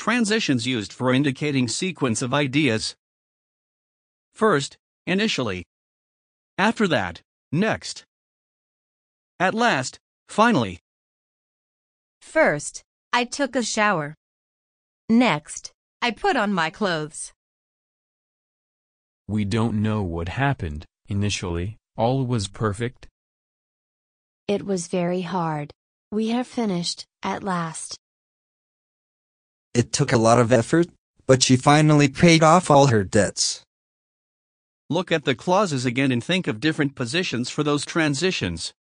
transitions used for indicating sequence of ideas. First, initially. After that, next. At last, finally. First, I took a shower. Next, I put on my clothes. We don't know what happened. Initially, all was perfect. It was very hard. We have finished, at last. It took a lot of effort, but she finally paid off all her debts. Look at the clauses again and think of different positions for those transitions.